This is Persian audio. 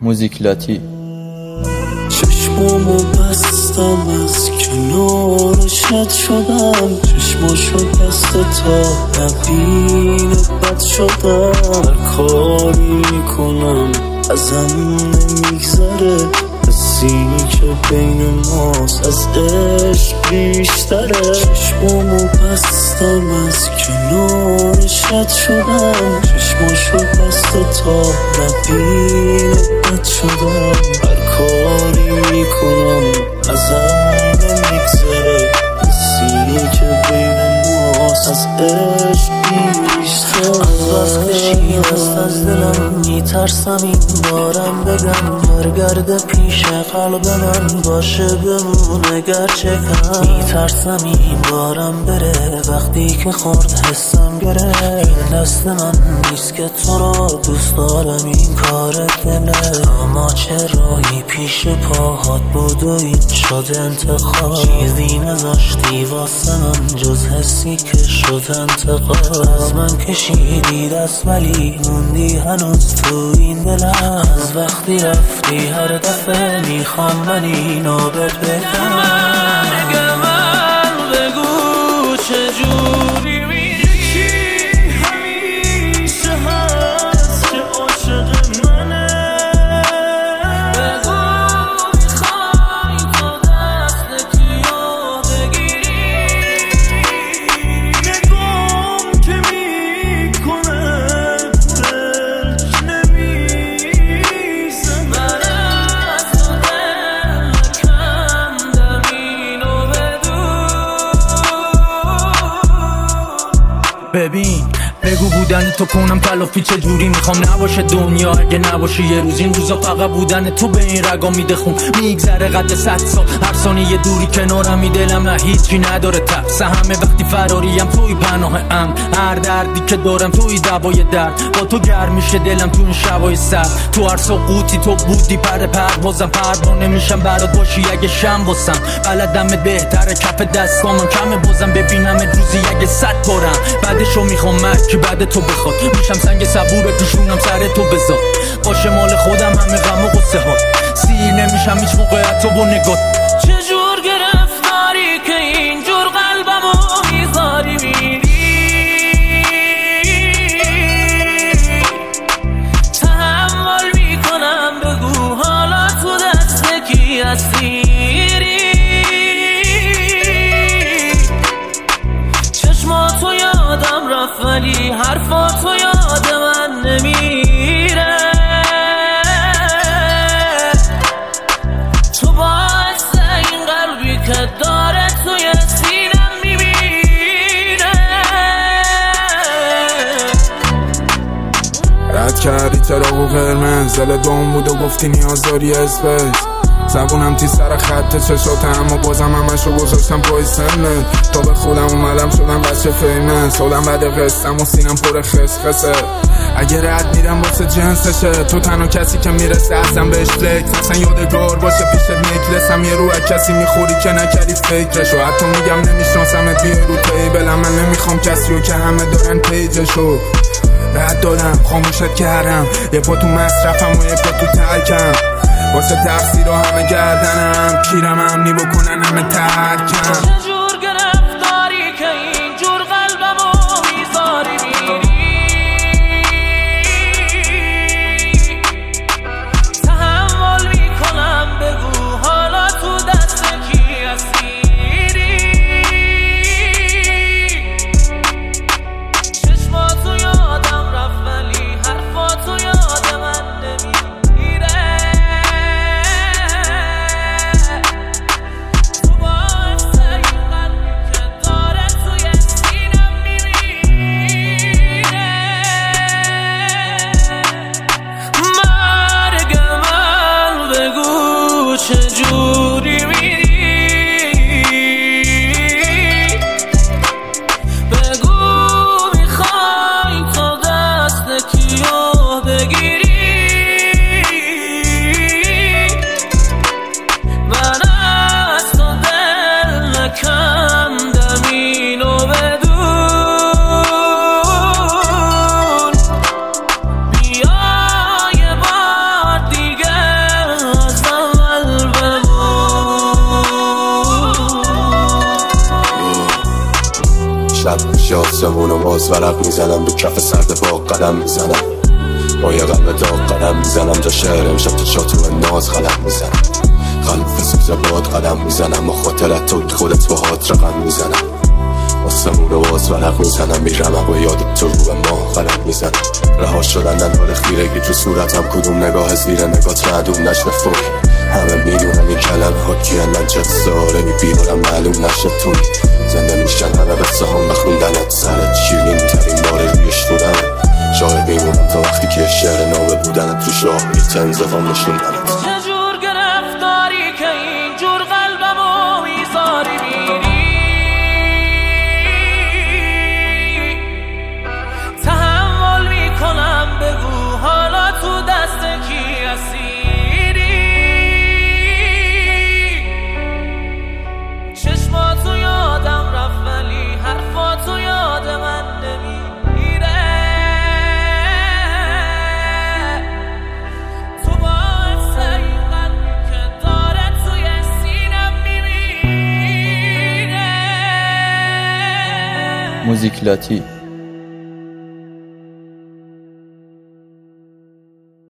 موزیک لاتی. چشمامو بستم از کنارشت شدم، چشماشو بسته تا نبین بد شدم. هر کاری میکنم ازم نمیگذره، حسی که بین ماست از عشق بیشتره. چشمامو بستم از کنارشت شدم، چشماشو بسته تا نبین بد شدم. هر کاری میکنم ازم نمیگذره، حسی که بین ماست از عشق بیشتره. از کشید از دلم میترسم این بارم بگم، برگرده پیش قلب من باشه بمونه گرچه کم. میترسم این بارم بره وقتی که خورد حسم گره. این دست من نیست که تو را دوست دارم، این کار دله. اما چرایی پیش پاهات بود و این شد انتخاب. چیزی نذاشتی واسه من جز حسی که شد انتقام. از من کشیدی دست ولی موندی هنوز تو این دلم. از وقتی رفتی هر دفعه میخوام من اینو بهت بگم. من بگو چجوری میگی همیشه هست که عاشق منه. بگو میخوای تو دست کیو بگیری. نگام که میکنه دلش نمیزه. من از تو دل کندم اینو بدون. ببین بگو بودن تو کنم تلافی چجوری میخوام نباشه دنیا اگه نباشه یه روز. این روزا فقط بودن تو به این رگا میده خون، میگذره قد 100 سال هر ثانیه دوری کنارم. دلم نه هیچی نداره ترس، همه وقتی فراریم توی پناه ام. هر دردی که دارم توی دوای درد، با تو گرم میشه دلم تو این شبای سر. تو هر سقوطی تو بودی پروازم، پروانه میشم برات باشی اگه شم واسم. بلدمت بهتره کف دستامم کمه بازم ببینمت روزی اگه 100 بارم. بعدشو میخوام که بعد تو بخواد میشم سنگ صبور پیشونم سر تو بذار. باشه مال خودم همه غم و غصه ها، سیر نمیشم هیچ موقع تو با نگات. چجور گرفتاری که اینجور قلبمو میذاری میری. تحمل میکنم بگو حالا تو دست کی اسیری. چشماتو یادم رفت ولی حرفاتو یاد من نمیره. تو باعث این قلبی که داره توی سینم میبینه. رد کردی چراغ قرمز، دل دوم بود و گفتی نیاز داری اسپیس. زبونم تی سر خط چشاته اما بازم همشو گذاشتم پای سنت. تا به خودم اومدم شدم بچه فیمس، سالم بعد قسطم و سینم پر خسخسه. اگه رد میرم واسه جنسشه، تو تنها کسی که میرسه ازم بهش فلکس. اصلا یادگار باشه پیشت نکلسم، یه رو کسی میخوری که نکردی فکرشو. حتی میگم نمیشناسمت بیا رو تیبلم، من نمیخوام کسیو که همه دارن پیجشو. رد دادم خاموشت کردم، یه پا تو مصرفم و یه پا تو ترکم. واسه تقصیر رو همه گردنم، کیرم امنی بکنن همه ترکم. چجور گرفتاری که اینجور قلبمو میذاری میری. تحمل میکنم بگو حالا تو دست کی اسیری. چشماتو یادم رفت ولی حرفاتو یاد من نمیره. تو باعث این پیش آسمون و باز ورق میزنم، رو کف سرد باغ قدم میزنم، با یه قلب داغ قدم میزنم، جا شهر امشب تو چاتو ناز قدم میزنم، خلوف سوز باد قدم میزنم، و خاطرت تو خودت با هات رقم میزنم، آسمون رو باز ورق میزنم، میرمم و یاد تو رو به ما قدم میزنم، رها شدن حال خیرگی تو صورتم، کدوم نگاه زیر نگات معدوم نشد فوق، همه میدونن این کلمه ها کیه، من چه ساره بیارم معلوم نشد توی زنده میشن همه قصه هم بخوندنت، سرت شیرین ترین باره رویش بودم، شاید میمونم تا وقتی که شعر نامه بودنت تو شاه یه تنزفام نشوندنت. چجور گرفتاری که اینجور قلبمو میذاری میری، تحمل میکنم بگو حالا تو دست کی اسیری، چشماتو یادم رفت ولی حرفاتو یاد من نمیره، تو باعث این قلبی که داره توی سینم میمیره. موزیک لاتی